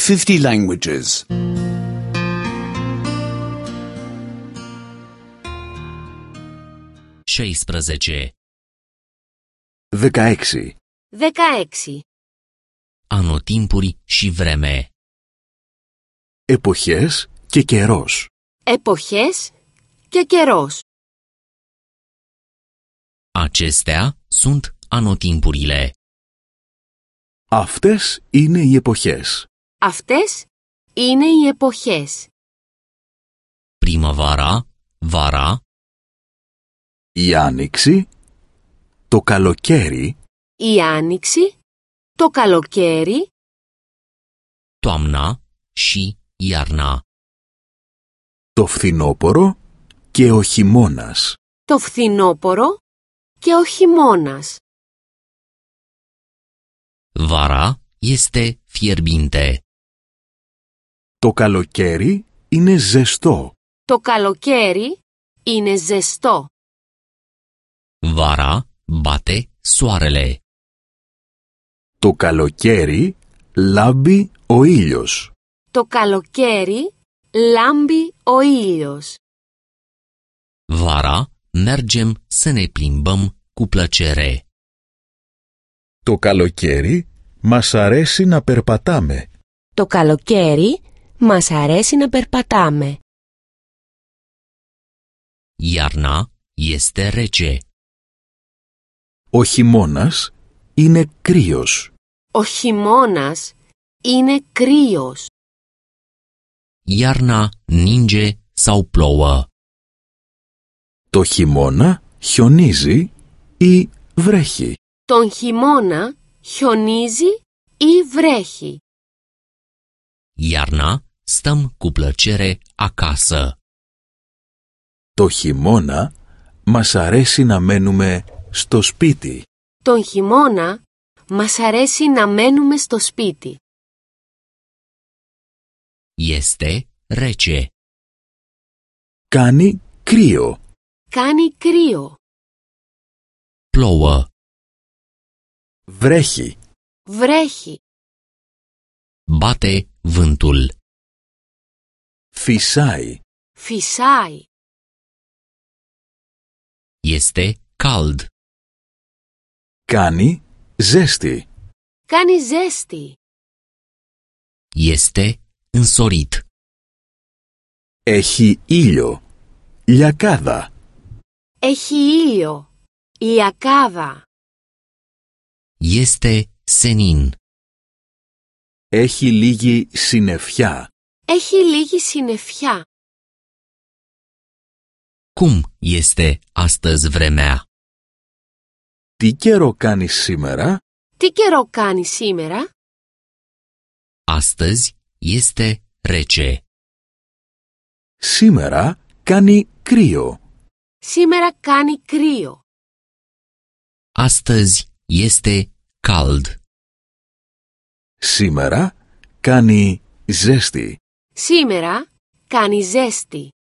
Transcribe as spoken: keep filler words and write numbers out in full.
fifty languages. șaisprezece. δεκαέξι. δεκαέξι. Anotimpuri și vreme. Εποχές και καιρός. Εποχές και καιρός. Acestea sunt anotimpurile. Αυτές είναι οι εποχές. Αυτές είναι οι εποχές. Primăvara, vara, Η άνοιξη, το καλοκαίρι, Η άνοιξη, το καλοκαίρι, toamna și iarna. το φθινόπωρο και ο χειμώνας. το φθινόπωρο και ο χειμώνας. Vara este fierbinte. Το καλοκαίρι είναι ζεστό. Το καλοκαίρι είναι ζεστό. Vara bate soarele. Το καλοκαίρι λάμπει ο ήλιος. Το καλοκαίρι λάμπει ο ήλιος. Vara mergem să ne plimbăm cu plăcere. Το καλοκαίρι μας αρέσει να περπατάμε. Το καλοκαίρι μας αρέσει να περπατάμε. Iarna este rece. Ο χειμώνας είναι κρύος. Ο χειμώνας είναι κρύος. Iarna ninge sau plouă. Το χειμώνα χιονίζει ή βρέχει. Τον χειμώνα χιονίζει ή βρέχει. Iarna stăm cu plăcere acasă. Το χειμώνα μας αρέσει να μένουμε στο σπίτι. Τον χειμώνα μας αρέσει να μένουμε στο σπίτι. Este rece. Κάνει κρύο. Κάνει κρύο. Plouă. Βρέχει. Βρέχει. Bate vântul. Φυσάει. Φυσάει. Este cald. Κάνει ζέστη. Κάνει ζέστη. Este însorit. Έχει ήλιο. Λιακάδα. Έχει ήλιο. Λιακάδα. Este senin. Έχει λίγη συννεφιά. Έχει λίγη συννεφιά. Cum este astăzi vremea? Τι καιρό κάνει σήμερα? Τι καιρό κάνει σήμερα? Astăzi este rece. Σήμερα κάνει κρύο. Σήμερα κάνει κρύο. Astăzi este cald. Σήμερα κάνει ζέστη. Σήμερα κάνει ζέστη.